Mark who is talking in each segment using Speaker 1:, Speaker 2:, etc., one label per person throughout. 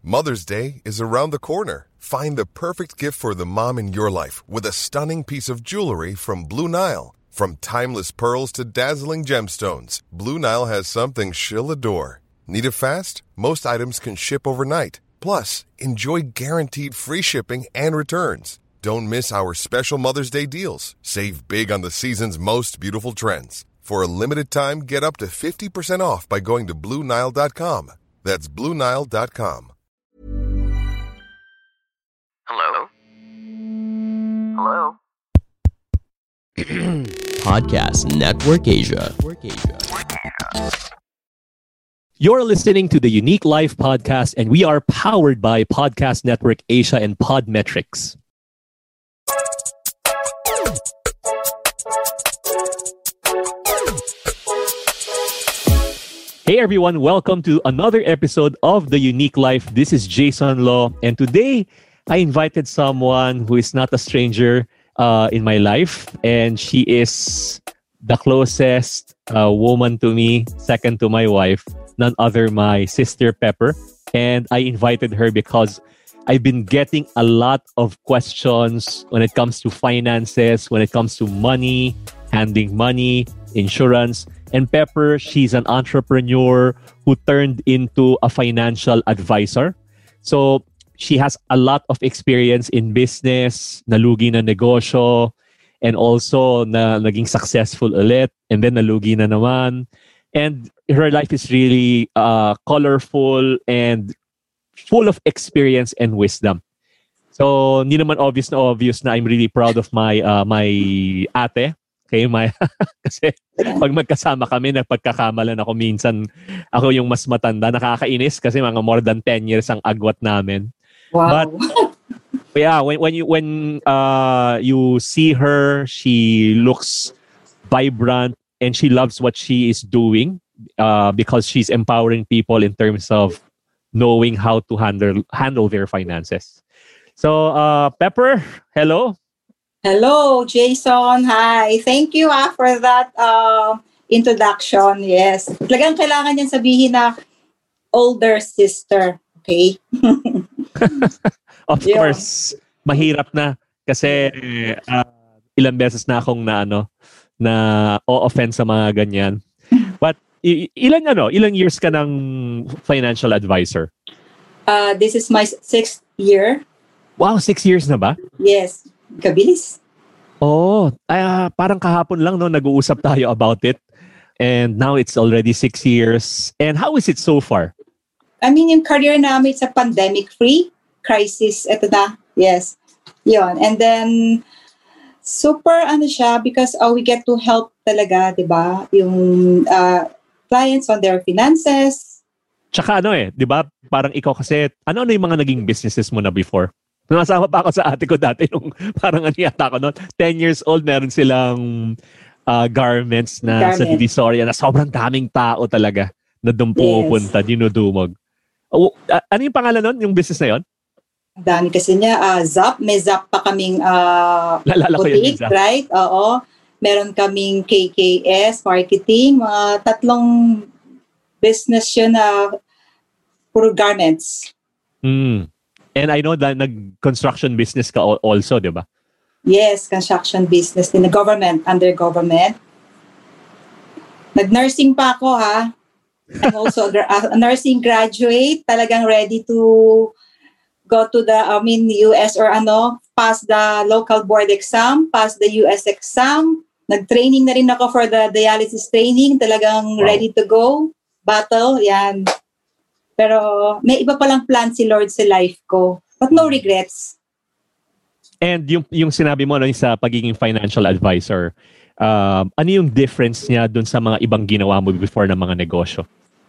Speaker 1: Mother's Day is around the corner. Find the perfect gift for the mom in your life with a stunning piece of jewelry from Blue Nile. From timeless pearls to dazzling gemstones, Blue Nile has something she'll adore. Need it fast? Most items can ship overnight. Plus, enjoy guaranteed free shipping and returns. Don't miss our special Mother's Day deals. Save big on the season's most beautiful trends. For a limited time, get up to 50% off by going to BlueNile.com. That's BlueNile.com.
Speaker 2: Hello? Hello?
Speaker 3: Podcast Network Asia. You're listening to the Unique Life Podcast, and we are powered by Podcast Network Asia and Podmetrics. Hey everyone, welcome to another episode of The Unique Life. This is Jason Law, and today I invited someone who is not a stranger in my life, and she is the closest woman to me, second to my wife, none other my sister Pepper. And I invited her because I've been getting a lot of questions when it comes to finances, when it comes to money, handling money, insurance. And Pepper, she's an entrepreneur who turned into a financial advisor. So she has a lot of experience in business, nalugi na negosyo, and also naging successful ulit, and then nalugi na naman. And her life is really colorful and full of experience and wisdom. So, hindi naman obvious na I'm really proud of my ate. Okay, kasi pag magkasama kami, nagpagkakamalan ako minsan. Ako yung mas matanda. Nakakainis kasi mga more than 10 years ang agwat namin.
Speaker 4: Wow.
Speaker 3: But yeah, when you see her, she looks vibrant and she loves what she is doing because she's empowering people in terms of knowing how to handle their finances. So, Pepper, hello.
Speaker 4: Hello, Jason. Hi. Thank you for that introduction. Yes. Talagang kailangan niyan sabihin na older sister. Okay?
Speaker 3: Of course. Mahirap na kasi ilang beses na akong na o-offend sa mga ganyan. But ilang years ka ng financial advisor?
Speaker 4: This is my 6th year.
Speaker 3: Wow, 6 years na ba?
Speaker 4: Yes. Kabilis.
Speaker 3: Oh, parang kahapon lang nag-uusap tayo about it. And now it's already 6 years. And how is it so far?
Speaker 4: I mean, yung career namin, it's a pandemic-free crisis. Ito na. Yes. Yon. And then, super siya because we get to help talaga, di ba? Yung clients on their finances.
Speaker 3: Tsaka di ba? Parang ikaw kasi, ano yung mga naging businesses mo na before? Nasama pa ako sa ate ko dati nung parang yata ko noon. 10 years old, meron silang garments na sa Divisoria na sobrang daming tao talaga na doon pupunta, dinudumog. Ano yung pangalan nun, yung business na yon?
Speaker 4: Dami kasi niya. Zap. May Zap pa kaming
Speaker 3: boutique,
Speaker 4: right? Oo. Meron kaming KKS, marketing. Mga 3 business yun na puro garments.
Speaker 3: And I know that nag-construction business ka also, di ba?
Speaker 4: Yes, construction business din. Under government. Nag-nursing pa ako, ha? I'm also a nursing graduate. Talagang ready to go to the, US or pass the local board exam, pass the US exam. Nag-training na rin ako for the dialysis training. Talagang ready to go. Battle, yan. Pero may iba palang plan si Lord sa life ko. But no regrets.
Speaker 3: And yung sinabi mo sa pagiging financial advisor, ano yung difference niya dun sa mga ibang ginawa mo before ng mga negosyo?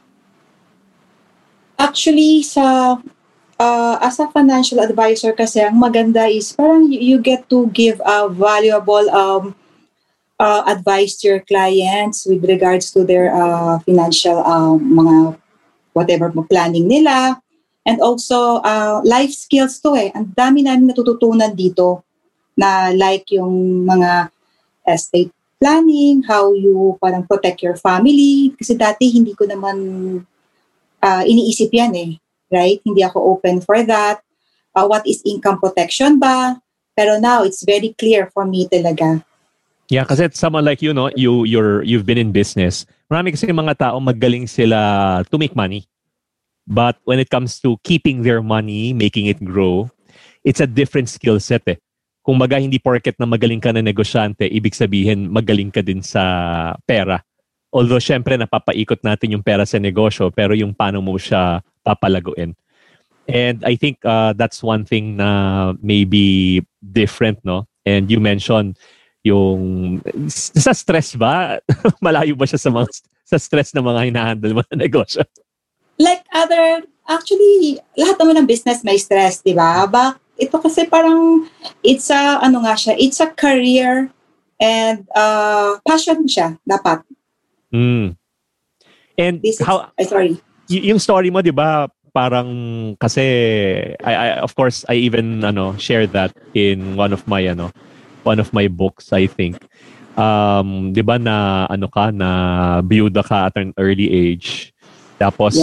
Speaker 4: Actually, as a financial advisor kasi, ang maganda is parang you get to give a valuable advice to your clients with regards to their financial mga whatever planning nila. And also, life skills to Ang dami namin natututunan dito na like yung mga estate planning, how you parang protect your family. Kasi dati hindi ko naman iniisip yan right? Hindi ako open for that. What is income protection ba? Pero now, it's very clear for me talaga.
Speaker 3: Yeah, kasi someone like you, no, you've been in business. Marami kasi mga tao magaling sila to make money. But when it comes to keeping their money, making it grow, it's a different skill set eh. Kung baga hindi porket na magaling ka na negosyante, ibig sabihin magaling ka din sa pera. Although syempre napapaikot natin yung pera sa negosyo, pero yung paano mo siya papalaguin. And I think that's one thing na maybe different, no? And you mentioned yung sa stress ba? Malayo ba siya sa stress na mga hinahandle mo na negosyo?
Speaker 4: Like actually, lahat naman ng business may stress, di ba? Ito kasi parang, it's a career and passion siya, dapat.
Speaker 3: Mm. And
Speaker 4: sorry.
Speaker 3: Yung story mo, di ba, parang kasi, of course, I even shared that in one of my books, I think. Di ba na na biyuda ka at an early age. Tapos,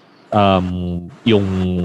Speaker 3: yung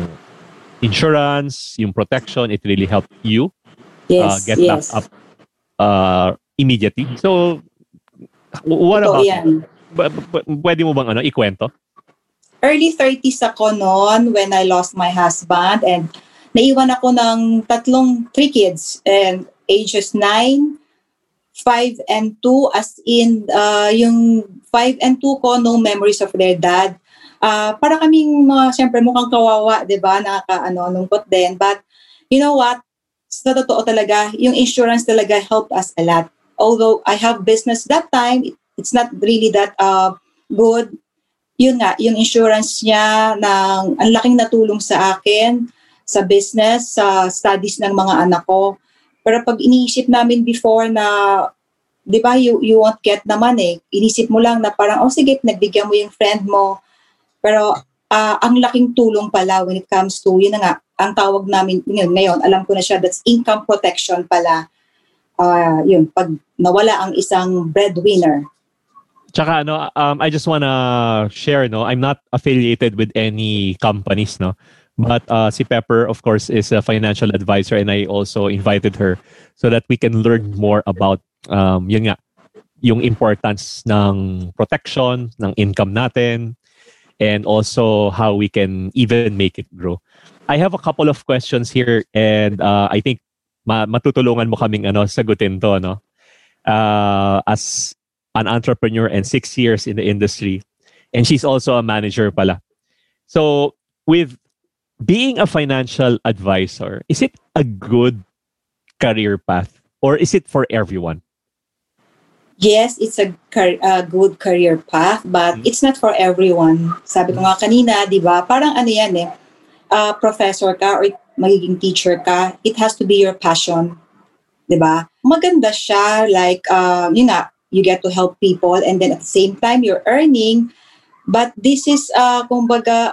Speaker 3: insurance, yung protection, it really helped you get back up immediately. So, what about
Speaker 4: yan.
Speaker 3: Pwede mo bang ikwento?
Speaker 4: Early 30s ako noon when I lost my husband and naiwan ako ng 3 kids and ages 9, 5, and 2 as in yung 5 and 2 ko, no memories of their dad. Para kaming siyempre mukhang kawawa, 'di ba? Lungkot din. But you know what? Sa totoo talaga, yung insurance talaga helped us a lot. Although I have business that time, it's not really that good. Yun nga, yung insurance niya ang laking natulong sa akin sa business, sa studies ng mga anak ko. Pero pag iniisip namin before na 'di ba, you won't get naman eh. Inisip mo lang na parang sige, nagbigyan mo yung friend mo. Pero ang laking tulong pala when it comes to, yun na nga, ang tawag namin ngayon, alam ko na siya, that's income protection pala. Yun, pag nawala ang isang breadwinner.
Speaker 3: Tsaka I just wanna share, I'm not affiliated with any companies, but si Pepper, of course, is a financial advisor and I also invited her so that we can learn more about, yun nga, yung importance ng protection, ng income natin, and also how we can even make it grow. I have a couple of questions here and I think matutulungan mo kaming sagutin to, as an entrepreneur and 6 years in the industry. And she's also a manager pala. So with being a financial advisor, is it a good career path or is it for everyone?
Speaker 4: Yes, it's a good career path, but it's not for everyone. Sabi ko nga kanina, di ba? Parang yan professor ka or magiging teacher ka, it has to be your passion. Di ba? Maganda siya, like, yun nga, you get to help people and then at the same time, you're earning. But this is, kumbaga,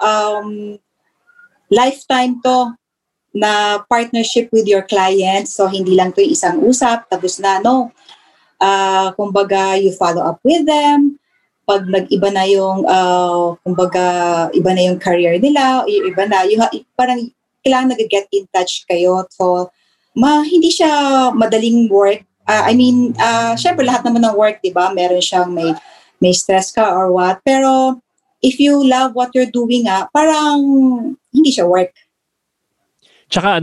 Speaker 4: lifetime to na partnership with your clients. So, hindi lang to yung isang usap, tapos na, kumbaga, you follow up with them. Pag nag-iba na yung, kumbaga, iba na yung career nila, iba na, parang kailangan nag-get in touch kayo. So, hindi siya madaling work. Syempre lahat naman ng work, di ba? Meron siyang may stress ka or what. Pero, if you love what you're doing, parang hindi siya work.
Speaker 3: Tsaka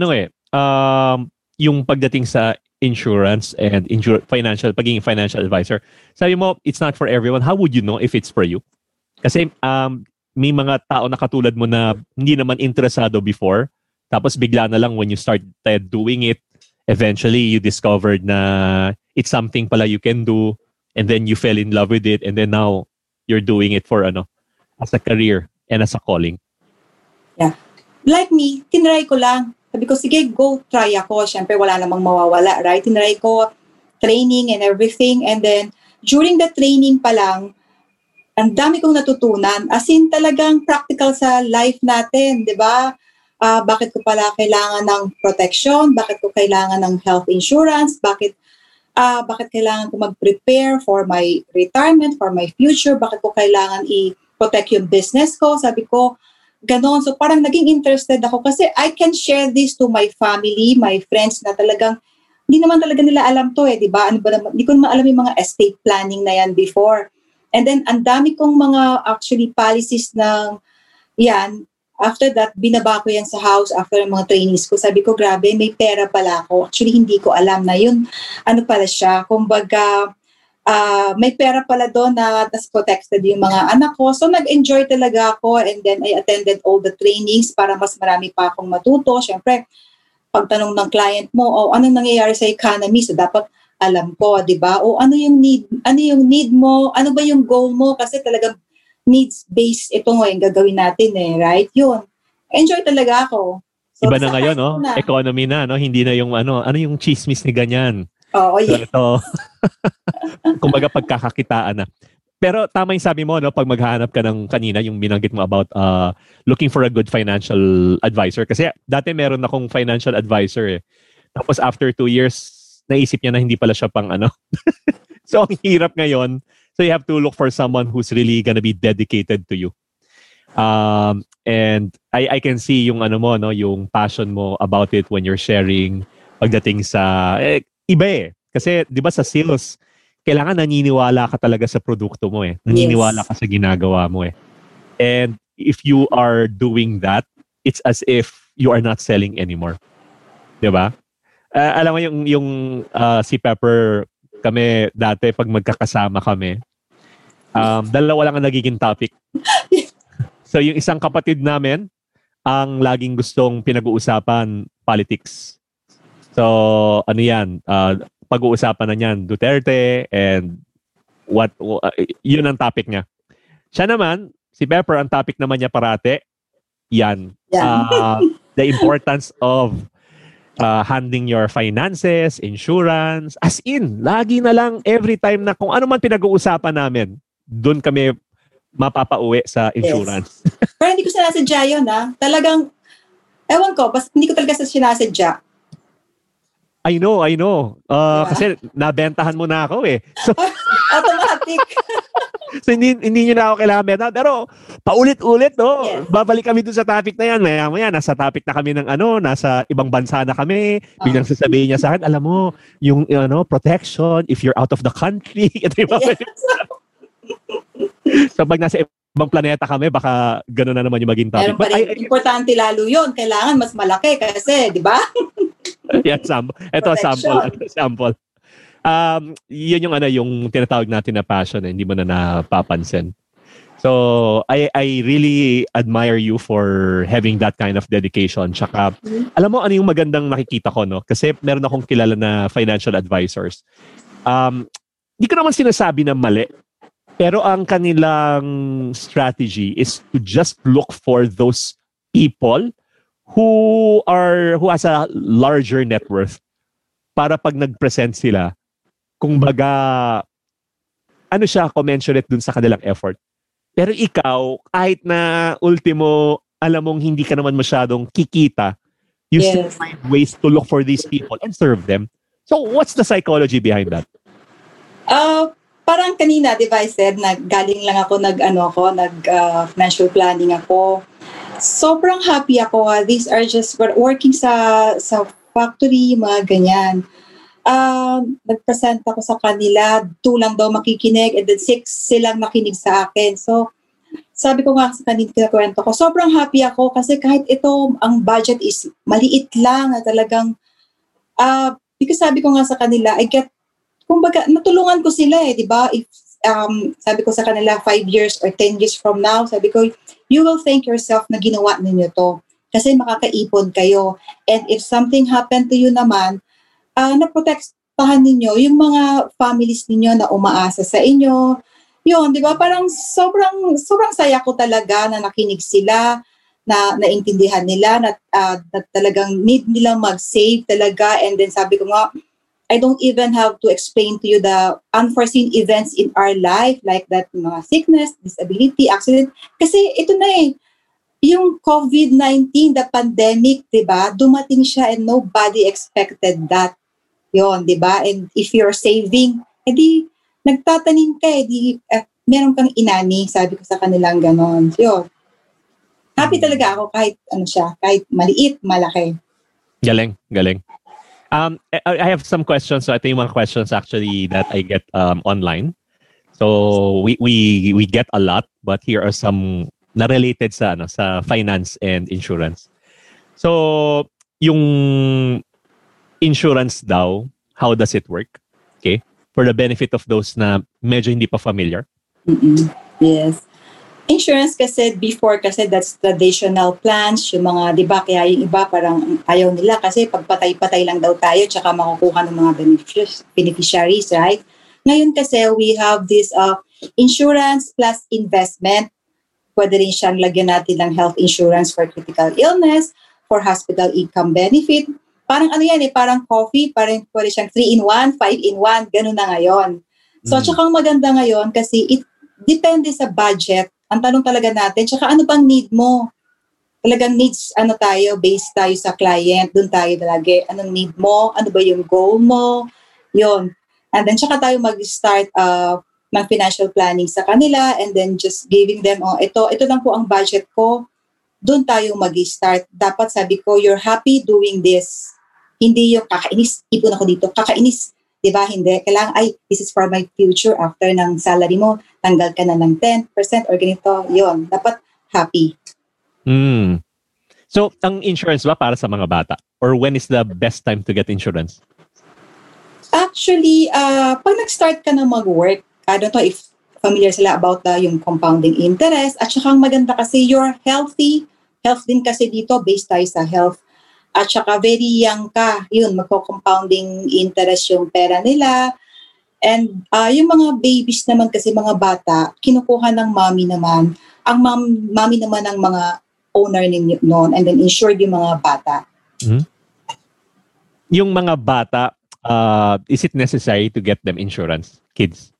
Speaker 3: yung pagdating sa insurance and pagiging financial advisor, sabi mo, it's not for everyone. How would you know if it's for you? Kasi may mga tao na katulad mo na hindi naman interesado before, tapos bigla na lang when you started doing it, eventually you discovered na it's something pala you can do, and then you fell in love with it, and then now you're doing it for as a career and as a calling.
Speaker 4: Yeah. Like me, tinry ko lang. Sabi ko, sige, go try ako. Siyempre, wala namang mawawala, right? Tinry ko training and everything. And then, during the training pa lang, ang dami kong natutunan. As in, talagang practical sa life natin, di ba? Bakit ko pala kailangan ng protection? Bakit ko kailangan ng health insurance? Bakit kailangan ko mag-prepare for my retirement, for my future? Bakit ko kailangan i-protect yung business ko? Sabi ko, ganon. So parang naging interested ako kasi I can share this to my family, my friends na talagang hindi naman talaga nila alam to di ba? Ano ba naman? Hindi ko naman alam yung mga estate planning na yan before. And then, ang dami kong mga actually policies ng yan. After that, binaba ko yan sa house after mga trainings ko. Sabi ko, grabe, may pera pala ako. Actually, hindi ko alam na yun. Ano pala siya? Kumbaga, may pera pala doon na tas protected yung mga anak ko. So, nag-enjoy talaga ako and then I attended all the trainings para mas marami pa akong matuto. Siyempre, pagtanong ng client mo, anong nangyayari sa economy? So, dapat alam ko, di ba? Ano yung need mo? Ano ba yung goal mo? Kasi talagang needs-based ito yung gagawin natin right? Yun. Enjoy talaga ako. So,
Speaker 3: iba na ngayon, no? Economy na, no? Hindi na yung ano yung chismis ni ganyan.
Speaker 4: Oo, yeah.
Speaker 3: So, kumbaga pagkakakitaan na. Pero tama yung sabi mo, no? Pag maghahanap ka ng kanina, yung binanggit mo about looking for a good financial advisor. Kasi dati meron akong financial advisor Tapos after 2 years, naisip niya na hindi pala siya pang ano. So, ang hirap ngayon. So you have to look for someone who's really gonna be dedicated to you. And I can see yung ano mo, no, yung passion mo about it when you're sharing pagdating sa iba Kasi 'di ba sa sales, kailangan naniniwala ka talaga sa produkto mo Naniniwala ka sa ginagawa mo And if you are doing that, it's as if you are not selling anymore. 'Di ba? Alam mo yung si Pepper kami dati pag magkakasama kami, dalawa lang ang nagiging topic. So yung isang kapatid namin, ang laging gustong pinag-uusapan, politics. So ano yan, pag-uusapan na niyan, Duterte and yun ang topic niya. Siya naman, si Pepper, ang topic naman niya parate, yan. The importance of handling your finances, insurance, as in, lagi na lang, every time na kung ano man pinag-uusapan namin, doon kami mapapauwi sa insurance.
Speaker 4: Yes. Pero hindi ko sinasadya yun, Talagang, ewan ko, basta hindi ko talaga sinasadya.
Speaker 3: I know. Kasi nabentahan mo na ako So,
Speaker 4: automatic.
Speaker 3: So hindi nyo na ako kailangan bentahan. Pero paulit-ulit, no? Yes. Babalik kami dun sa topic na yan. Maya, nasa topic na kami ng nasa ibang bansa na kami. Biglang sasabihin niya sa akin, alam mo, yung protection, if you're out of the country. Yes. So pag nasa ibang planeta kami, baka gano'n na naman yung maging topic.
Speaker 4: But importante lalo yun. Kailangan mas malaki kasi, di ba?
Speaker 3: Yan, sample. Ito, sample. Yun yung yung tinatawag natin na passion hindi mo na napapansin. So, I really admire you for having that kind of dedication. Tsaka, alam mo ano yung magandang nakikita ko, no? Kasi meron akong kilala na financial advisors. Hindi ko naman sinasabi na mali. Pero ang kanilang strategy is to just look for those people who has a larger net worth para pag nag-present sila, kumbaga, ano siya, commensurate dun sa kanilang effort. Pero ikaw, kahit na ultimo, alam mong hindi ka naman masyadong kikita, you still find ways to look for these people and serve them. So, what's the psychology behind that?
Speaker 4: Parang kanina, di ba, I said, galing lang ako, financial planning ako. Sobrang happy ako. These are just working sa factory, mga ganyan. Nag-present ako sa kanila, 2 lang daw makikinig, and then 6 silang nakinig sa akin. So, sabi ko nga sa kanila, kinakwento ko, sobrang happy ako kasi kahit ito, ang budget is maliit lang, talagang, because sabi ko nga sa kanila, kumbaga, natulungan ko sila di ba? If, sabi ko sa kanila, 5 years or 10 years from now, sabi ko, you will thank yourself na ginawa ninyo to. Kasi makakaipon kayo. And if something happened to you naman, naprotektahan ninyo yung mga families ninyo na umaasa sa inyo. Yun, di ba? Parang sobrang saya ko talaga na nakinig sila, na naintindihan nila, na talagang need nilang mag-save talaga. And then sabi ko nga, I don't even have to explain to you the unforeseen events in our life like that, mga sickness, disability, accident. Kasi ito na yung COVID-19, the pandemic, diba? Dumating siya and nobody expected that. Yon, diba? And if you're saving, edi nagtatanim ka, meron kang inani, sabi ko sa kanilang ganon. Yun. Happy talaga ako kahit ano siya, kahit maliit, malaki.
Speaker 3: Galing. I have some questions. So ito yung mga questions actually that I get online. So we get a lot, but here are some na related sa finance and insurance. So yung insurance daw, how does it work? Okay? For the benefit of those na medyo hindi pa familiar.
Speaker 4: Yes. Insurance kasi before kasi that's traditional plans, yung mga, di ba, kaya yung iba parang ayaw nila kasi pagpatay-patay lang daw tayo tsaka makukuha ng mga beneficiaries, right? Ngayon kasi we have this insurance plus investment. Pwede rin siyang lagyan natin ng health insurance for critical illness, for hospital income benefit. Parang ano yan parang coffee, parang pwede siyang 3-in-1, 5-in-1, ganun na ngayon. So tsaka ang maganda ngayon kasi it depende sa budget. Ang tanong talaga natin, tsaka ano bang need mo? Talagang needs, based tayo sa client, dun tayo lagi. Anong need mo? Ano ba yung goal mo? Yun. And then, tsaka tayo mag-start ng financial planning sa kanila and then just giving them, ito lang po ang budget ko. Dun tayo mag-start. Dapat sabi ko, you're happy doing this. Hindi yung kakainis, ipon ako dito, kakainis. Diba? Hindi. Kailangan, this is for my future. After ng salary mo, tanggal ka na ng 10% or ganito. Yun. Dapat happy.
Speaker 3: So, ang insurance ba para sa mga bata? Or when is the best time to get insurance?
Speaker 4: Actually, pag nag-start ka na mag-work, I don't know if familiar sila about yung compounding interest. At saka ang maganda kasi you're healthy. Health din kasi dito, based tayo sa health. At saka very young ka, yun, magko-compounding interest yung pera nila. And yung mga babies naman kasi mga bata, kinukuha ng mommy naman. Ang mommy naman ng mga owner noon and then insured yung mga bata.
Speaker 3: Yung mga bata, is it necessary to get them insurance? Kids,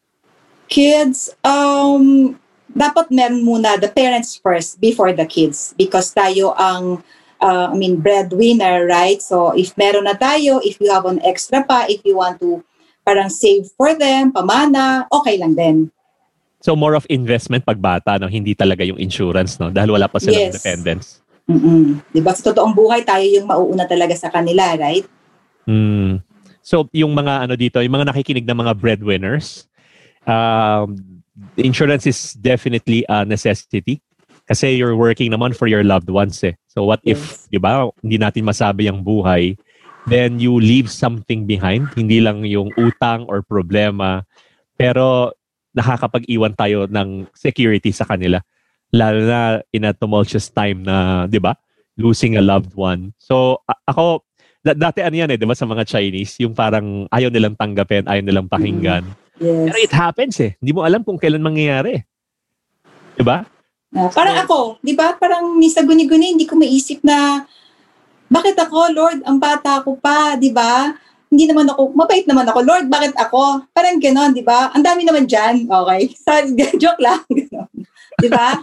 Speaker 4: dapat meron muna the parents first before the kids because tayo ang breadwinner, right? So, if meron na tayo, if you have an extra pa, if you want to parang save for them, pamana, okay lang din.
Speaker 3: So, more of investment pag bata, no? Hindi talaga yung insurance, no? Dahil wala pa silang dependents.
Speaker 4: Diba? Sa totoong buhay, tayo yung mauuna talaga sa kanila, right?
Speaker 3: So, yung mga dito, yung mga nakikinig ng mga breadwinners, insurance is definitely a necessity. Kasi you're working naman for your loved ones eh. So what if, di ba, hindi natin masabi ang buhay, then you leave something behind. Hindi lang yung utang or problema, pero nakakapag-iwan tayo ng security sa kanila. Lalo na in a tumultuous time na, di ba, losing a loved one. So ako, dati yan di ba, sa mga Chinese, yung parang ayaw nilang tanggapin, ayaw nilang pakinggan.
Speaker 4: Yes.
Speaker 3: Pero it happens eh. Hindi mo alam kung kailan mangyayari. Di ba?
Speaker 4: Parang ako, di ba? Parang sa guni-guni, hindi ko maisip na bakit ako, Lord, ang bata ko pa, di ba? Hindi naman ako, mabait naman ako, Lord, bakit ako? Parang gano'n, di ba? Ang dami naman dyan, okay? Sorry, joke lang, gano'n. Di ba?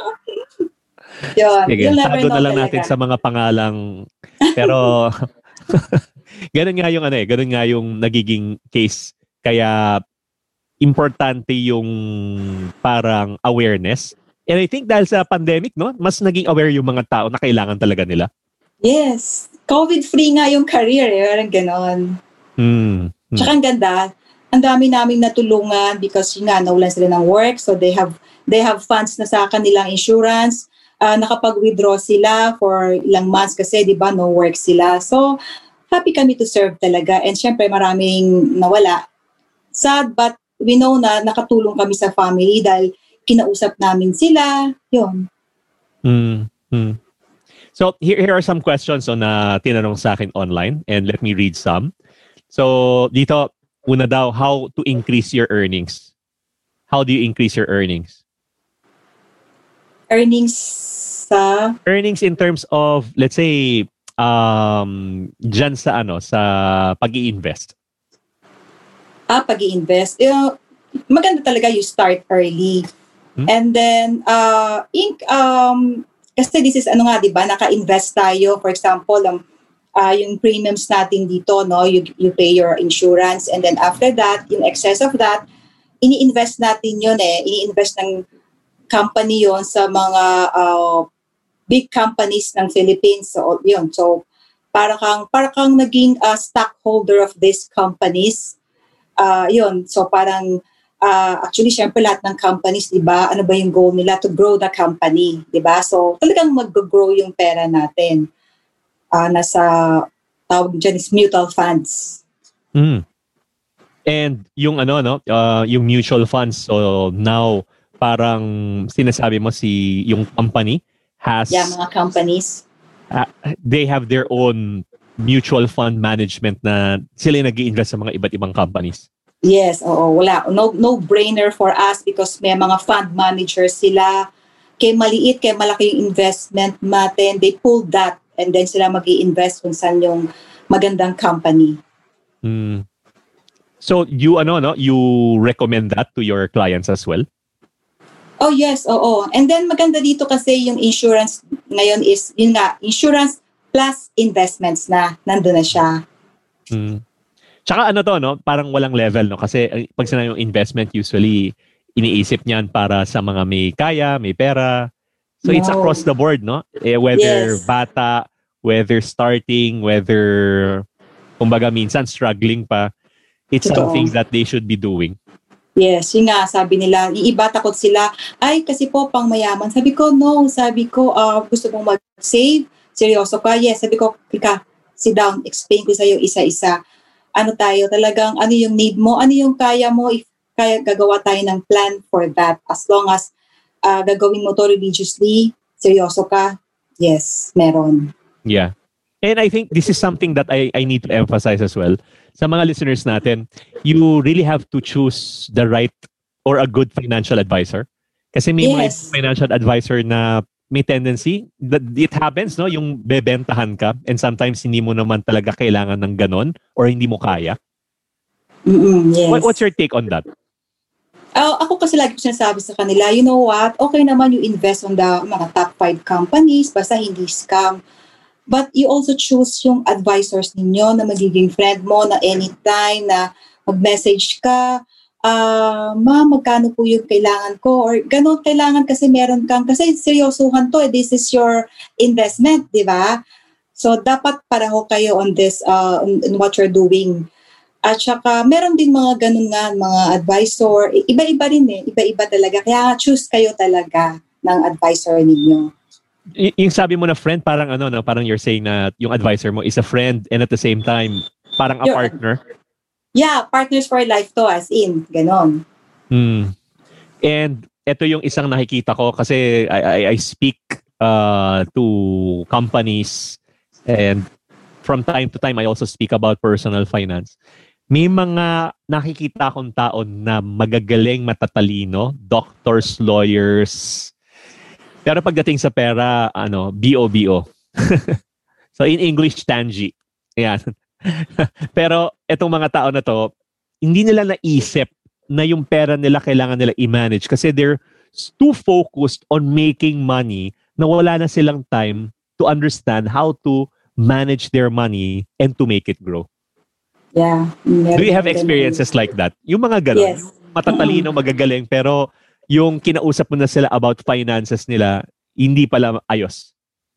Speaker 4: Yun.
Speaker 3: Sige, sado na lang natin sa mga pangalang, pero ganun nga yung nagiging case. Kaya importante yung parang awareness. And I think dahil sa pandemic, no, mas naging aware yung mga tao na kailangan talaga nila.
Speaker 4: Yes. COVID-free nga yung career eh. Parang ganon. Tsaka ang ganda, ang dami naming natulungan because yun nga, nawalan sila ng work. So they have funds na sa kanilang insurance. Nakapag-withdraw sila for ilang months kasi, di ba, no work sila. So, happy kami to serve talaga. And syempre, maraming nawala. Sad, but we know na nakatulong kami sa family dahil kinausap namin sila, yun.
Speaker 3: So, here are some questions na tinanong sa akin online and let me read some. So, dito, una daw, how to increase your earnings? How do you increase your earnings?
Speaker 4: Earnings sa?
Speaker 3: Earnings in terms of, let's say, dyan sa sa pag-i-invest.
Speaker 4: Pag-i-invest. Maganda talaga you start early. And then, kasi this is di ba, naka-invest tayo. For example, yung premiums natin dito, no, you pay your insurance. And then after that, in excess of that, ini-invest natin yun ini-invest ng company yon sa mga big companies ng Philippines. So, yun. So, para kang naging stockholder of these companies. Yun. So, parang, actually, syempre lahat ng companies, di ba, ano ba yung goal nila? To grow the company, di ba? So, talagang mag-grow yung pera natin. Nasa, tawag dyan is mutual funds.
Speaker 3: And yung yung mutual funds, so now, parang sinasabi mo yung company has...
Speaker 4: Yeah, mga companies.
Speaker 3: They have their own mutual fund management na sila nag-i-invest sa mga iba't ibang companies.
Speaker 4: Yes, oo, wala. No-brainer for us because may mga fund managers sila. Kaya maliit, kaya malaki yung investment natin. They pull that and then sila mag-i-invest kung saan yung magandang company.
Speaker 3: So you recommend that to your clients as well?
Speaker 4: Oh yes, oo. And then maganda dito kasi yung insurance ngayon is, yun nga, insurance plus investments na, nandun na siya.
Speaker 3: Tsaka parang walang level, no? Kasi pag sinabi yung investment, usually iniisip niyan para sa mga may kaya, may pera. So it's across the board, no? Whether bata, whether starting, whether kumbaga minsan struggling pa, it's something that they should be doing.
Speaker 4: Yes, yun nga, sabi nila, iiba takot sila, ay kasi po pang mayaman. Sabi ko, no, gusto mong mag-save? Seryoso ka? Yes, sabi ko, sit down, explain ko sa'yo isa-isa. Ano tayo, talagang ano yung need mo, ano yung kaya mo, if kaya gagawa tayo ng plan for that. As long as gagawin mo to religiously, seryoso ka, yes, meron.
Speaker 3: Yeah. And I think this is something that I need to emphasize as well. Sa mga listeners natin, you really have to choose the right or a good financial advisor. Kasi may mga financial advisor na may tendency that it happens, no? Yung bebentahan ka and sometimes hindi mo naman talaga kailangan ng ganon or hindi mo kaya.
Speaker 4: Yes.
Speaker 3: What's your take on that?
Speaker 4: Ako kasi lagi ko sinasabi sa kanila, you know what? Okay naman you invest on the mga top 5 companies, basta hindi scam. But you also choose yung advisors ninyo na magiging friend mo na anytime na mag-message ka, ma'am, magkano po yung kailangan ko? Or ganun, kailangan kasi meron kang, kasi seryosohan to, this is your investment, di ba? So, dapat pareho kayo on this, on what you're doing. At saka, meron din mga ganun nga, mga advisor, iba-iba rin iba-iba talaga. Kaya choose kayo talaga ng advisor ninyo.
Speaker 3: Yung sabi mo na friend, parang parang you're saying na yung advisor mo is a friend and at the same time, parang a partner.
Speaker 4: Yeah, partners for life to, as in, ganon.
Speaker 3: And ito yung isang nakikita ko kasi I speak to companies and from time to time I also speak about personal finance. May mga nakikita akong tao na magagaling, matatalino, doctors, lawyers. Pero pagdating sa pera, BO. So in English, tangy. Ayan. Pero itong mga tao na to, hindi nila naisip na yung pera nila kailangan nila i-manage kasi they're too focused on making money na wala na silang time to understand how to manage their money and to make it grow.
Speaker 4: Yeah.
Speaker 3: Do you have experiences like that? Yung mga ganun,
Speaker 4: yes.
Speaker 3: Matatalino, magagaling, pero yung kinausap mo na sila about finances nila, hindi pala ayos.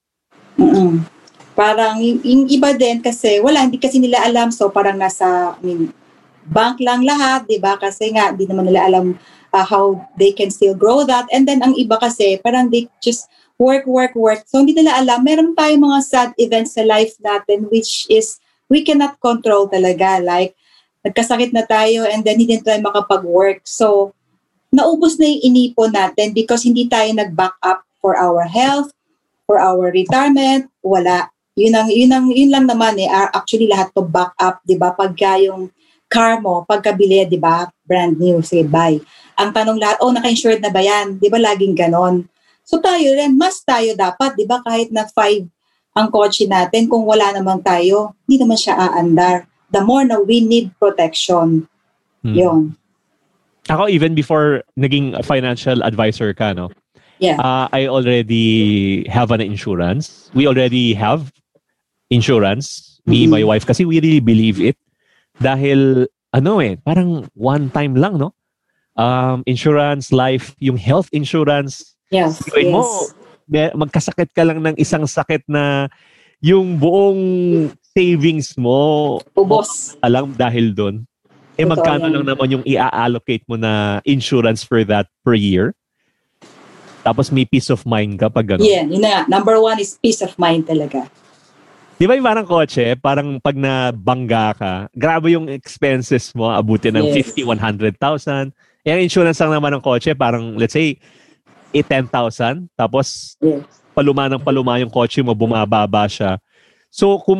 Speaker 4: Parang yung iba din kasi hindi kasi nila alam, so parang nasa bank lang lahat, di ba? Kasi nga di naman nila alam how they can still grow that. And then ang iba kasi parang they just work. So hindi nila alam, meron tayong mga sad events sa life natin which is we cannot control talaga. Like nagkasakit na tayo and then hindi tayo makapag-work. So naubos na yung inipon natin because hindi tayo nag-back up for our health, for our retirement, wala. Yun lang naman actually lahat to back up, 'di ba? Pagka yung car mo, pagkabili, 'di ba? Brand new, say buy. Ang tanong lahat, naka-insured na ba 'yan? 'Di ba laging ganon? So tayo rin, mas tayo dapat, 'di ba? Kahit na 5 ang kotse natin, kung wala naman tayo, hindi naman siya aandar. The more na we need protection. Yun.
Speaker 3: Ako, even before naging financial advisor ka, no?
Speaker 4: Yeah.
Speaker 3: I already have an insurance. We already have insurance, me, my wife, kasi we really believe it. Dahil, parang one time lang, no? Insurance, life, yung health insurance.
Speaker 4: Yes.
Speaker 3: Mo, magkasakit ka lang ng isang sakit na yung buong savings mo
Speaker 4: Ubos.
Speaker 3: alam dahil doon.
Speaker 4: Totoo
Speaker 3: Magkano
Speaker 4: yan.
Speaker 3: lang naman yung i-allocate mo na insurance for that per year? Tapos may peace of mind ka pag gano'n.
Speaker 4: Yeah, yun na. Number one is peace of mind talaga.
Speaker 3: Di ba yung parang kotse, parang pag nabangga ka, grabe yung expenses mo, abutin ng
Speaker 4: Yes.
Speaker 3: 50, 100,000. Yung insurance lang naman ng kotse, parang let's say, 10,000. Tapos
Speaker 4: Yes.
Speaker 3: paluma ng paluma yung kotse mo, bumababa siya. So kung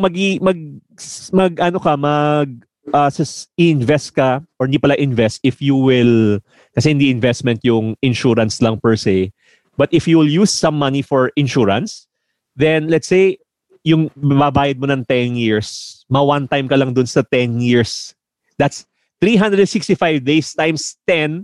Speaker 3: invest ka, or hindi pala invest, if you will, kasi hindi investment yung insurance lang per se, but if you will use some money for insurance, then let's say, yung mababayad mo ng 10 years, one time ka lang dun sa 10 years. That's 365 days times 10,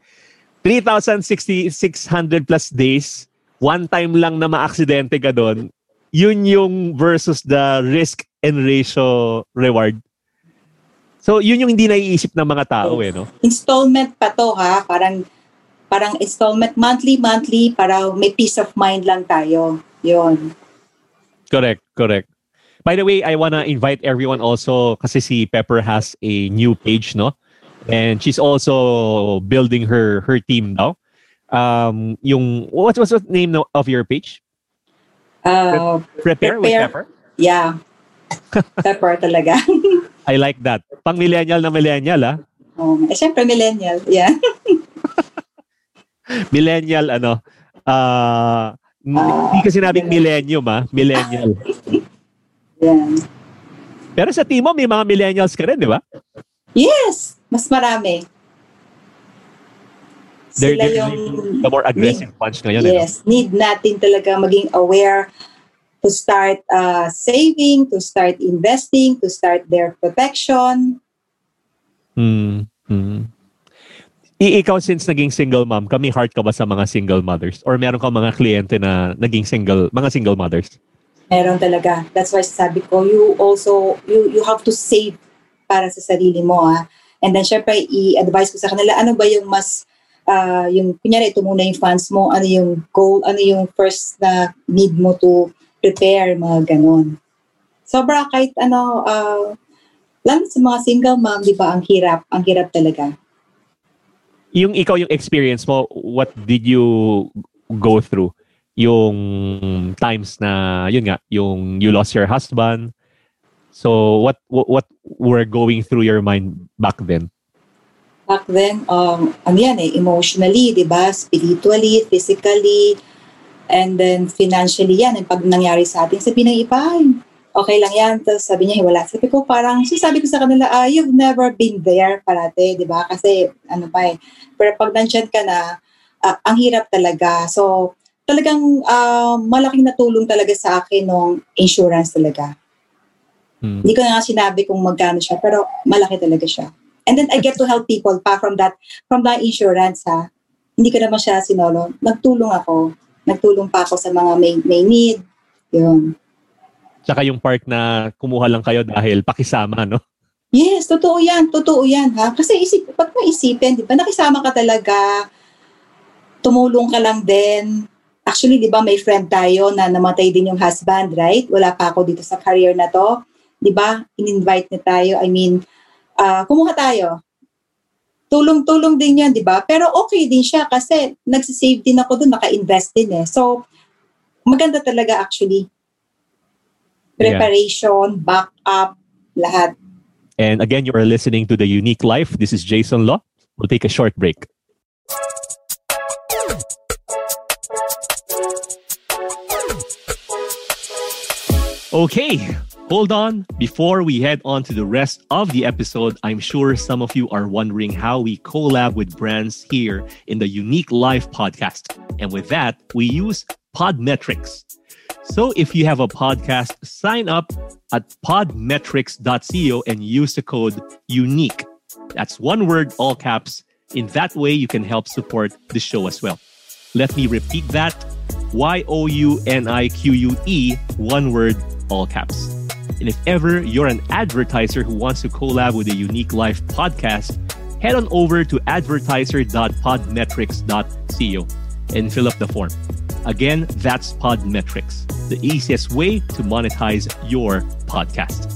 Speaker 3: 3,600 plus days, one time lang na ma-aksidente ka dun, yun yung versus the risk and ratio reward. So, yun yung hindi naiisip ng mga tao no?
Speaker 4: Installment pa to ha, parang installment monthly para may peace of mind lang tayo. Yun.
Speaker 3: Correct. By the way, I wanna invite everyone also kasi si Pepper has a new page, no? And she's also building her team now. What's the name of your page? Prepare with Pepper?
Speaker 4: Yeah. Pepper talaga.
Speaker 3: I like that. Pang millennial na millennial, ah.
Speaker 4: Siyempre millennial. Yeah.
Speaker 3: Millennial, hindi kasi sinabing millennium, millennial.
Speaker 4: Yeah.
Speaker 3: Pero sa team mo, may mga millennials ka rin, di ba?
Speaker 4: Yes! Mas marami.
Speaker 3: They're
Speaker 4: Sila
Speaker 3: the more aggressive punch ngayon.
Speaker 4: Yes. Need natin talaga maging aware to start saving, to start investing, to start their protection.
Speaker 3: Ikaw, since naging single mom, kami heart ka ba sa mga single mothers? Or meron ka mga kliyente na naging mga single mothers?
Speaker 4: Meron talaga. That's why sabi ko, you have to save para sa sarili mo. And then syempre, i-advise ko sa kanila, ano ba yung mas, kunyari, ito muna yung funds mo, ano yung goal, ano yung first na need mo to prepare, mga ganon. Sobra kahit lalo sa mga single mom, di ba, ang hirap talaga.
Speaker 3: Yung ikaw, yung experience mo, what did you go through? Yung times na, yun nga, yung you lost your husband. So, what were going through your mind back then?
Speaker 4: Back then, emotionally, di ba? Spiritually, physically, and then financially yan. Pag nangyari sa atin, sabi ng iba, okay lang yan. Tapos sabi niya, wala. Sabi ko sabi ko sa kanila, you've never been there parate, di ba? Kasi, pero pag nandyan ka na, ang hirap talaga. So, talagang malaking natulong talaga sa akin ng insurance talaga. Hindi ko na nga sinabi kung magkano siya, pero malaki talaga siya. And then I get to help people from that insurance, ha. Hindi ko naman siya sinolo. Nagtulong pa ako sa mga may need. Yun.
Speaker 3: Tsaka yung part na kumuha lang kayo dahil pakisama, no?
Speaker 4: Yes, totoo yan, ha. Kasi pag maisipin, di ba, nakisama ka talaga, tumulong ka lang din. Actually, di ba, may friend tayo na namatay din yung husband, right? Wala pa ako dito sa career na to. Di ba? In-invite niya tayo. Kumuha tayo. Tulong-tulong din yan, di ba? Pero okay din siya kasi nagsisave din ako doon, naka-invest din eh. So, maganda talaga actually. Preparation, backup, lahat.
Speaker 3: And again, you are listening to The Unique Life. This is Jason Law. We'll take a short break. Okay, hold on. Before we head on to the rest of the episode, I'm sure some of you are wondering how we collab with brands here in the Unique Life podcast. And with that, we use Podmetrics. So if you have a podcast, sign up at podmetrics.co and use the code UNIQUE. That's one word, all caps. In that way, you can help support the show as well. Let me repeat that. YOUNIQUE, one word, all caps. And if ever you're an advertiser who wants to collab with the Unique Life podcast, head on over to advertiser.podmetrics.co and fill up the form. Again, that's Podmetrics, the easiest way to monetize your podcast.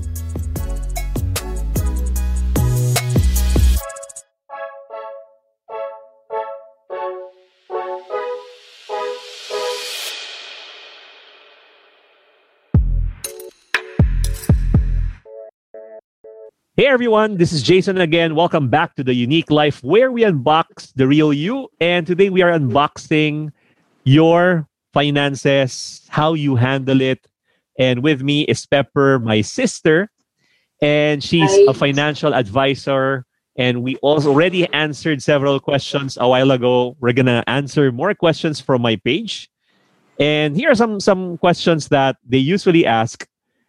Speaker 3: Hey everyone, this is Jason again. Welcome back to The Unique Life, where we unbox the real you. And today we are unboxing your finances, how you handle it. And with me is Pepper, my sister. And she's a financial advisor. And we also already answered several questions a while ago. We're going to answer more questions from my page. And here are some questions that they usually ask.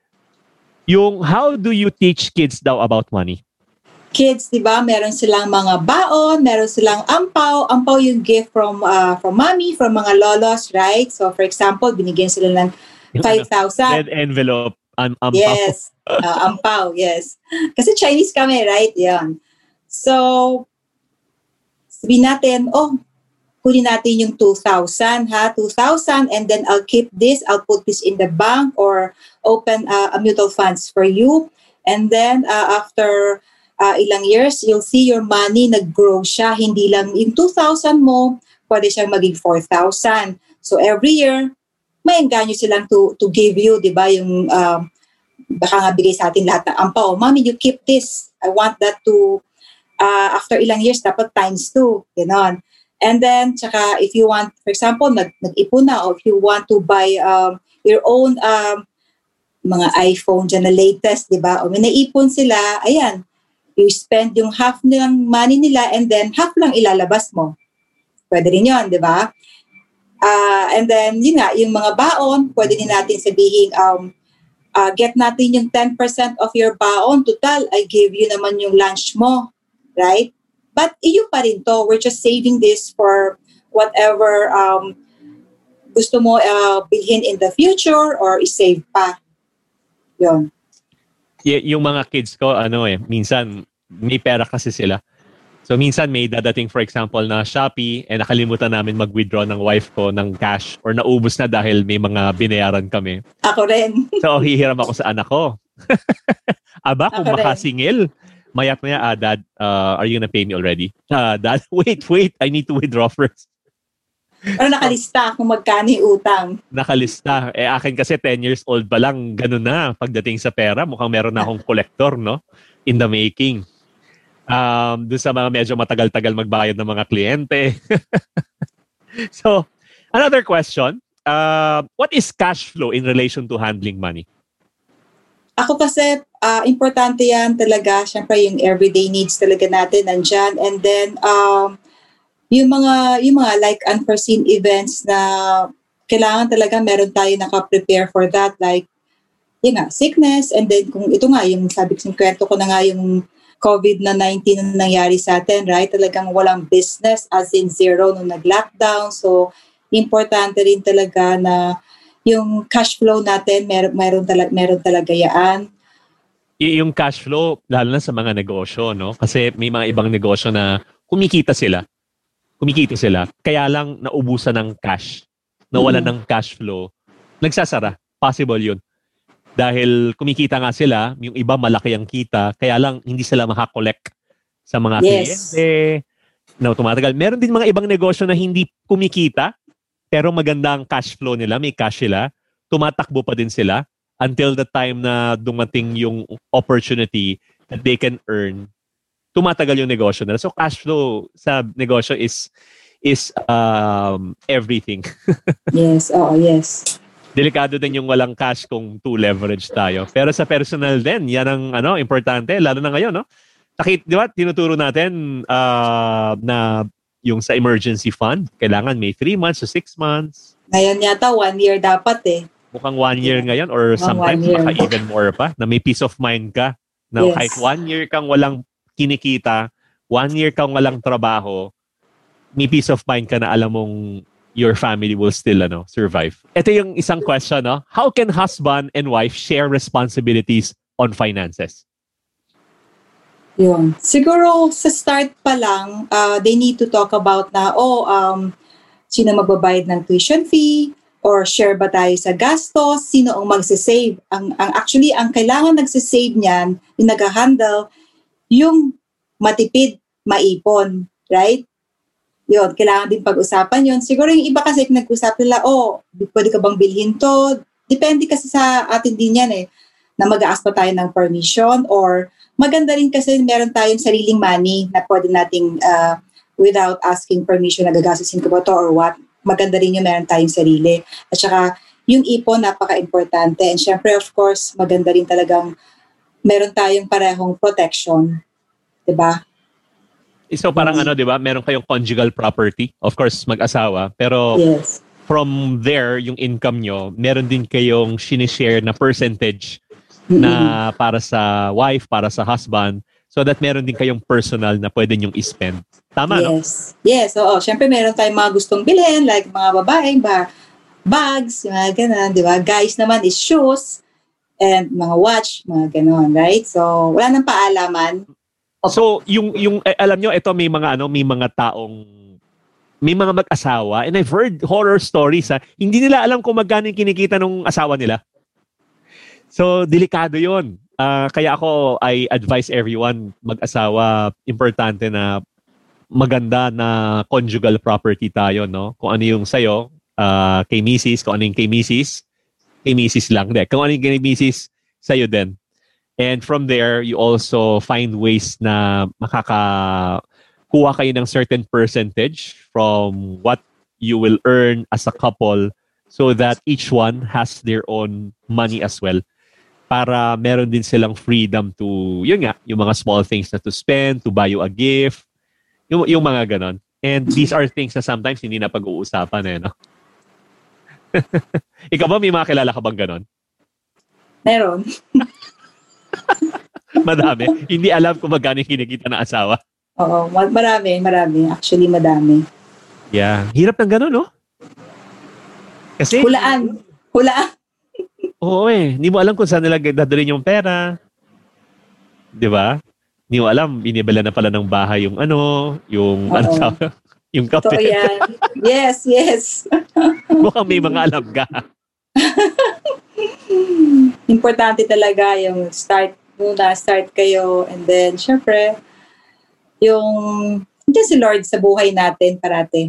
Speaker 3: Yung how do you teach kids daw about money?
Speaker 4: Kids, di ba, meron silang mga baon, meron silang ampaw. Ampaw yung gift from mommy, from mga lolos, right? So, for example, binigyan sila ng 5,000.
Speaker 3: Red envelope, ampaw.
Speaker 4: Yes, ampaw, yes. Kasi Chinese kami, right? Yan. So, sabihin natin, kunin natin yung 2,000, ha? 2,000, and then I'll keep this, I'll put this in the bank or open a mutual funds for you. And then after ilang years, you'll see your money nag-grow siya. Hindi lang yung 2,000 mo, pwede siyang maging 4,000. So every year, may engganyo silang to give you, di ba? Yung baka nga bigay sa atin lahat ng ampaw. Mommy, you keep this. I want that to, after ilang years, dapat times 2. Ganon. And then, tsaka if you want, for example, nag-ipon na, or if you want to buy your own mga iPhone dyan na latest, di ba? O may naipon sila, ayan, you spend yung half ng money nila and then half lang ilalabas mo. Pwede rin yun, di ba? And then, yun nga, yung mga baon, pwede din natin sabihin, get natin yung 10% of your baon. Total, I give you naman yung lunch mo, right? But iyo pa rin to. We're just saving this for whatever gusto mo bilhin in the future or i-save pa. Yun.
Speaker 3: Yung mga kids ko, minsan may pera kasi sila. So minsan may dadating, for example, na Shopee nakalimutan namin mag-withdraw ng wife ko ng cash or naubos na dahil may mga binayaran kami.
Speaker 4: Ako rin.
Speaker 3: So hihiram ako sa anak ko. Aba, kung makasingil. Maya-maya, Dad, are you gonna pay me already? Dad, wait, I need to withdraw first.
Speaker 4: Pero nakalista kung magkano yung utang.
Speaker 3: Nakalista. Akin kasi 10 years old pa lang, ganun na. Pagdating sa pera, mukhang meron na akong collector, no? In the making. Doon sa mga medyo matagal-tagal magbayad ng mga kliyente. So, another question. What is cash flow in relation to handling money?
Speaker 4: Ako kasi, importante yan talaga. Siyempre, yung everyday needs talaga natin nandyan. And then, yung mga like unforeseen events na kailangan talaga meron tayo naka-prepare for that. Like, yun nga, sickness. And then, kung ito nga, yung sabi ko, kwento ko na nga yung COVID-19 na nangyari sa atin, right? Talagang walang business, as in zero nung nag-lockdown. So, importante rin talaga na yung cash flow natin, meron talaga yan.
Speaker 3: Yung cash flow, lalo na sa mga negosyo, no? Kasi may mga ibang negosyo na kumikita sila, kaya lang naubusan ng cash, nawalan ng cash flow, nagsasara. Possible yun. Dahil kumikita nga sila, yung iba malaki ang kita, kaya lang hindi sila makakollect sa mga kliyente na tumatagal. Meron din mga ibang negosyo na hindi kumikita, pero maganda ang cash flow nila, may cash sila, tumatakbo pa din sila until the time na dumating yung opportunity that they can earn, tumatagal yung negosyo nila. So cash flow sa negosyo is everything.
Speaker 4: Yes, yes.
Speaker 3: Delikado din yung walang cash kung too leverage tayo. Pero sa personal din, yan ang importante, lalo na ngayon, no? Di ba, tinuturo natin na yung sa emergency fund, kailangan may 3 months to 6 months.
Speaker 4: Ngayon yata 1 year dapat
Speaker 3: Mukhang 1 year ngayon or sometimes baka even more pa, na may peace of mind ka. Na kahit 1 year kang walang kinikita, 1 year kang walang trabaho, may peace of mind ka na alam mong your family will still survive. Ito yung isang question, no? How can husband and wife share responsibilities on finances?
Speaker 4: Yun. Siguro sa start pa lang, they need to talk about na, Sino magbabayad ng tuition fee? Or share ba tayo sa gastos? Sino ang magsisave? Actually, ang kailangan nagsisave niyan, yung nag-handle, yung matipid, maipon. Right? Yun, kailangan din pag-usapan yun. Siguro yung iba kasi nag-usap nila, pwede ka bang bilhin to? Depende kasi sa atin din yan na mag-a-ask pa tayo ng permission or maganda rin kasi meron tayong sariling money na pwede nating without asking permission nagagastusin ko ba to or what. Maganda rin yung meron tayong sarili. At saka, yung ipon, napaka-importante. And syempre, of course, maganda rin talagang meron tayong parehong protection. Diba?
Speaker 3: So parang diba? Meron kayong conjugal property. Of course, mag-asawa. Pero
Speaker 4: yes.
Speaker 3: From there, yung income nyo, meron din kayong sinishare na percentage na para sa wife, para sa husband. So that meron din kayong personal na pwede nyong i-spend. Tama, no?
Speaker 4: Yes, oo. Siyempre, meron tayong mga gustong bilhin, like mga babaeng bags, mga ganun, di ba? Guys naman is shoes, and mga watch, mga ganun, right? So, wala nang paalaman.
Speaker 3: So, yung alam nyo, ito may mga may mga mag-asawa, and I've heard horror stories, hindi nila alam kung magkano yung kinikita ng asawa nila. So, delikado yon. Kaya ako, I advise everyone, mag-asawa, importante na maganda na conjugal property tayo, no? Kung ano yung sa'yo, kay Mrs., kung ano yung kay Mrs. lang. Kung ano yung kay Mrs., sa'yo din. And from there, you also find ways na makakakuha kayo ng certain percentage from what you will earn as a couple so that each one has their own money as well. Para meron din silang freedom to, yung mga small things na to spend, to buy you a gift, yung mga ganon. And these are things na sometimes hindi na pag-uusapan no? Ikaw ba, may mga kilala ka bang ganon?
Speaker 4: Meron.
Speaker 3: Madami. Hindi alam kung magkano kinikita ng asawa.
Speaker 4: Oo, marami. Actually, madami.
Speaker 3: Yeah. Hirap ng ganon, no? Kasi...
Speaker 4: Hulaan.
Speaker 3: Oo hindi mo alam kung saan nila dadalhin yung pera. Di ba? Hindi mo alam, binibala na pala ng bahay yung yung kape.
Speaker 4: Totoo yan. Yes.
Speaker 3: Mukhang may mga alam ka.
Speaker 4: Importante talaga yung start kayo and then syempre hindi si Lord sa buhay natin parati.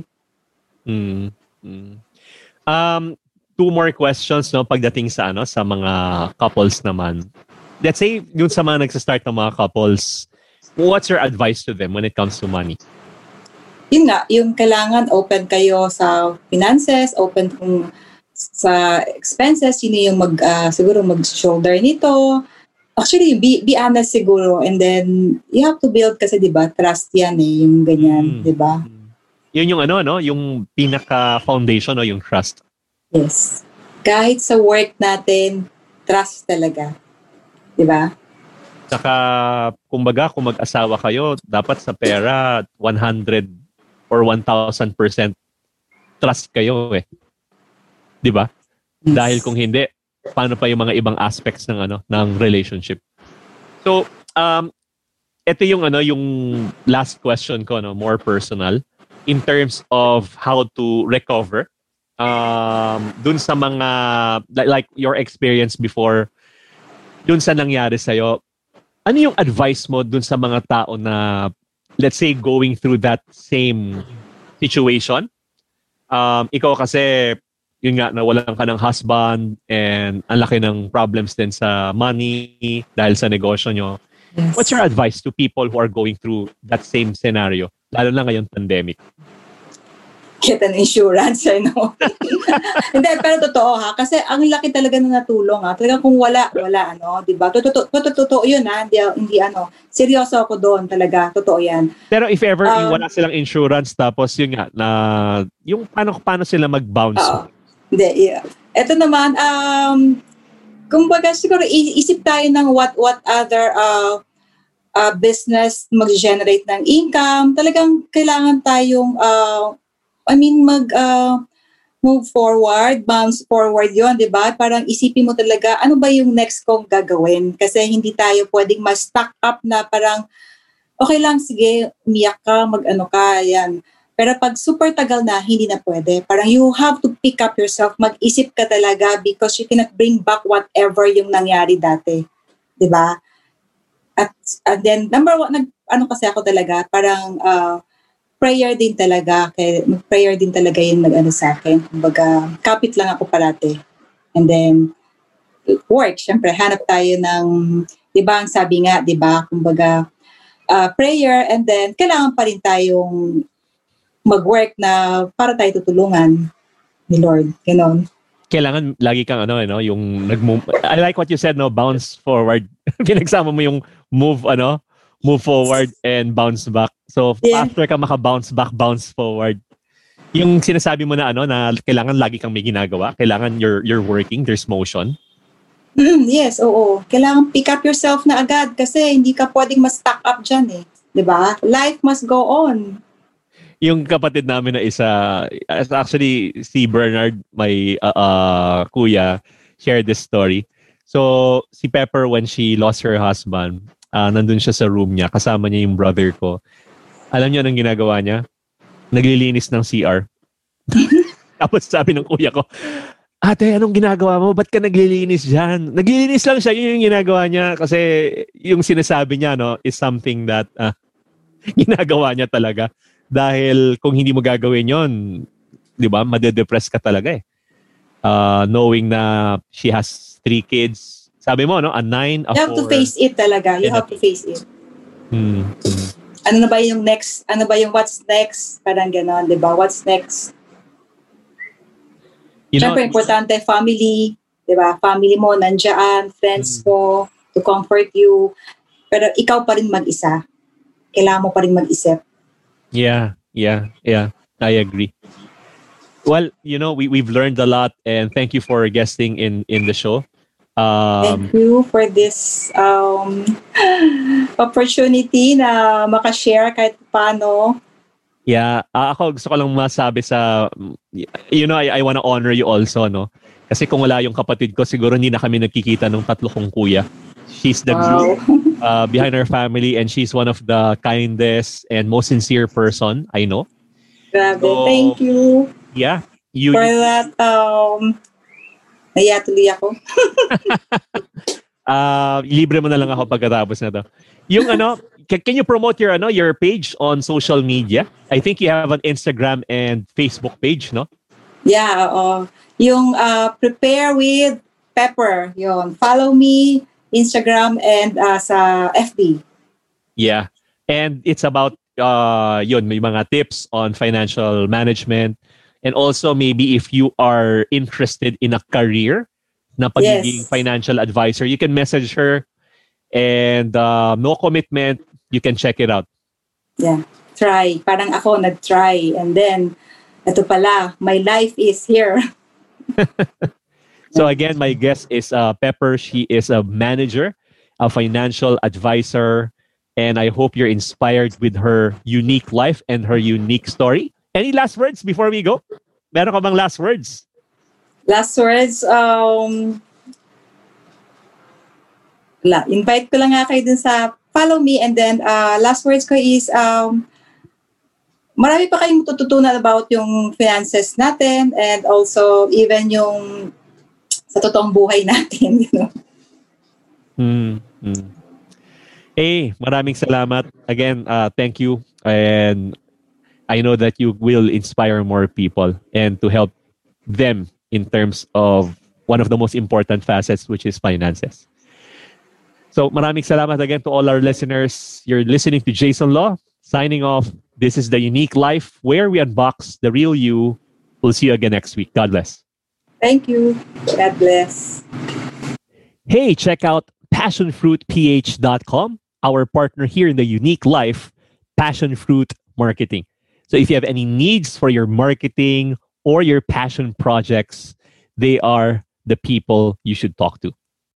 Speaker 3: Two more questions pagdating sa mga couples naman. Let's say yung sa mga nagsa-start ng mga couples, what's your advice to them when it comes to money?
Speaker 4: Yun nga, yung kailangan open kayo sa finances, open kung sa expenses, sino yung siguro mag-shoulder nito. Actually, be honest siguro and then you have to build kasi 'di ba, trust yan yung ganyan, 'di ba?
Speaker 3: Yun yung yung pinaka foundation yung trust.
Speaker 4: Yes. Kahit sa work natin, trust talaga. 'Di ba?
Speaker 3: Saka, kumbaga, kung mag-asawa kayo, dapat sa pera, 100 or 1,000% trust kayo 'Di ba? Yes. Dahil kung hindi, paano pa yung mga ibang aspects ng relationship? So, ito yung yung last question ko, more personal, in terms of how to recover dun sa mga, like your experience before, dun sa nangyari sa'yo, ano yung advice mo dun sa mga tao na, let's say, going through that same situation? Ikaw kasi, yun nga, nawalan ka ng husband and ang laki ng problems din sa money dahil sa negosyo nyo.
Speaker 4: Yes.
Speaker 3: What's your advice to people who are going through that same scenario? Lalo na ngayong pandemic.
Speaker 4: Get an insurance, Hindi, pero totoo kasi ang laki talaga na natulong Talaga kung wala, di ba? Totoo yun hindi seryoso ako doon talaga, totoo yan.
Speaker 3: Pero if ever wala silang insurance tapos yun nga, na yung paano sila mag-bounce?
Speaker 4: Hindi, yeah. Ito naman, kumbaga siguro isip tayo ng what other business mag-generate ng income. Talagang kailangan tayong move forward, bounce forward yon, di ba? Parang isipin mo talaga, ano ba yung next kong gagawin? Kasi hindi tayo pwedeng ma-stack up na parang, okay lang, sige, umiyak ka, mag-ano ka, yan. Pero pag super tagal na, hindi na pwede. Parang you have to pick up yourself, mag-isip ka talaga because you cannot bring back whatever yung nangyari dati. Diba? And then, number one, kasi ako talaga, parang prayer din talaga. Prayer din talaga yung nag-ano sa akin. Kumbaga, kapit lang ako parate. And then, work. Siyempre, hanap tayo ng, diba, ang sabi nga, diba, kumbaga, prayer, and then, kailangan pa rin tayong mag-work na para tayo tutulungan ni Lord. Ganon.
Speaker 3: Kailangan lagi kang yung I like what you said, bounce forward. Pinagsama mo yung move forward and bounce back. So after ka maka-bounce back, bounce forward. Yung sinasabi mo na na kailangan lagi kang may ginagawa, kailangan you're working, there's motion.
Speaker 4: Yes, oo. Kailangan pick up yourself na agad kasi hindi ka pwedeng ma-stuck up dyan eh. 'Di ba? Life must go on.
Speaker 3: Yung kapatid namin na isa, actually si Bernard, my kuya, shared this story. So si Pepper, when she lost her husband, nandun siya sa room niya, kasama niya yung brother ko. Alam niyo anong ginagawa niya? Naglilinis ng CR. Tapos sabi ng kuya ko, ate, anong ginagawa mo? Ba't ka naglilinis dyan? Naglilinis lang siya, yun yung ginagawa niya. Kasi yung sinasabi niya is something that ginagawa niya talaga. Dahil kung hindi mo gagawin yon, di ba, madedepress ka talaga eh. Knowing na she has 3 kids. Sabi mo, a 9, a 4.
Speaker 4: You have to face it talaga. You have to face it. Ano na ba yung next? Ano ba yung what's next? Parang gano'n, di ba? What's next? Siyempre, importante, family. Di ba? Family mo, nandiyan, friends mo, to comfort you. Pero ikaw pa rin mag-isa. Kailangan mo pa rin mag-isip.
Speaker 3: Yeah. I agree. Well, we've learned a lot, and thank you for guesting in the show.
Speaker 4: Thank you for this opportunity na makashare kahit paano.
Speaker 3: Yeah, ako gusto ko lang masabi sa, I want to honor you also, no? Kasi kung wala yung kapatid ko, siguro hindi na kami nagkikita ng 3 kong kuya. She's the glue behind our family, and she's one of the kindest and most sincere person I know.
Speaker 4: Grabe, thank you.
Speaker 3: Yeah.
Speaker 4: For that, nayatuloy ako.
Speaker 3: Libre mo na lang ako pagkatapos na to. Yung can you promote your page on social media? I think you have an Instagram and Facebook page, no?
Speaker 4: Yeah, yung Prepare with Pepper, yun. Follow me, Instagram and sa FB.
Speaker 3: Yeah. And it's about may mga tips on financial management, and also maybe if you are interested in a career na pagiging financial advisor, you can message her, and no commitment, you can check it out.
Speaker 4: Yeah. Try. Parang ako nag-try, and then ito pala, my life is here.
Speaker 3: So again, my guest is Pepper. She is a manager, a financial advisor, and I hope you're inspired with her unique life and her unique story. Any last words before we go? Meron ka bang last words?
Speaker 4: Last words, invite ko lang nga kayo dun sa follow me, and then last words ko is marami pa kayong matututunan about yung finances natin, and also even yung sa totoong buhay natin,
Speaker 3: maraming salamat. Again, thank you. And I know that you will inspire more people and to help them in terms of one of the most important facets, which is finances. So maraming salamat again to all our listeners. You're listening to Jason Law, signing off. This is The Unique Life, where we unbox the real you. We'll see you again next week. God bless.
Speaker 4: Thank you. God bless.
Speaker 3: Hey, check out passionfruitph.com, our partner here in The Unique Life, Passion Fruit Marketing. So if you have any needs for your marketing or your passion projects, they are the people you should talk to.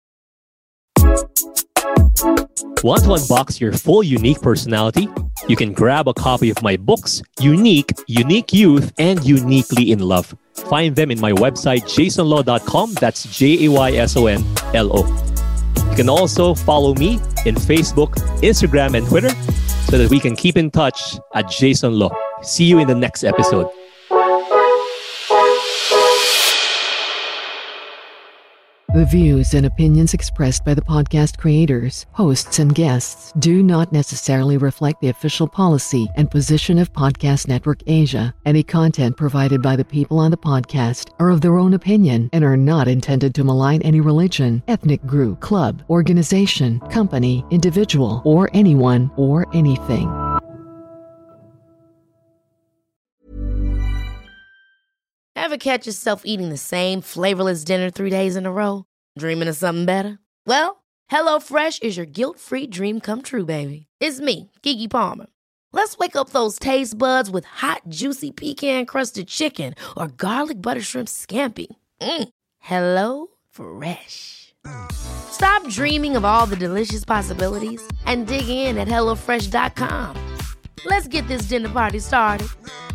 Speaker 3: Want to unbox your full unique personality? You can grab a copy of my books, Unique, Unique Youth, and Uniquely in Love. Find them in my website, jasonlaw.com. That's JAYSONLO. You can also follow me in Facebook, Instagram, and Twitter so that we can keep in touch at Jason Law. See you in the next episode.
Speaker 5: The views and opinions expressed by the podcast creators, hosts, and guests do not necessarily reflect the official policy and position of Podcast Network Asia. Any content provided by the people on the podcast are of their own opinion and are not intended to malign any religion, ethnic group, club, organization, company, individual, or anyone or anything.
Speaker 6: Ever catch yourself eating the same flavorless dinner 3 days in a row? Dreaming of something better? Well, HelloFresh is your guilt-free dream come true, baby. It's me, Keke Palmer. Let's wake up those taste buds with hot, juicy pecan-crusted chicken or garlic butter shrimp scampi. Hello Fresh. Stop dreaming of all the delicious possibilities and dig in at HelloFresh.com. Let's get this dinner party started.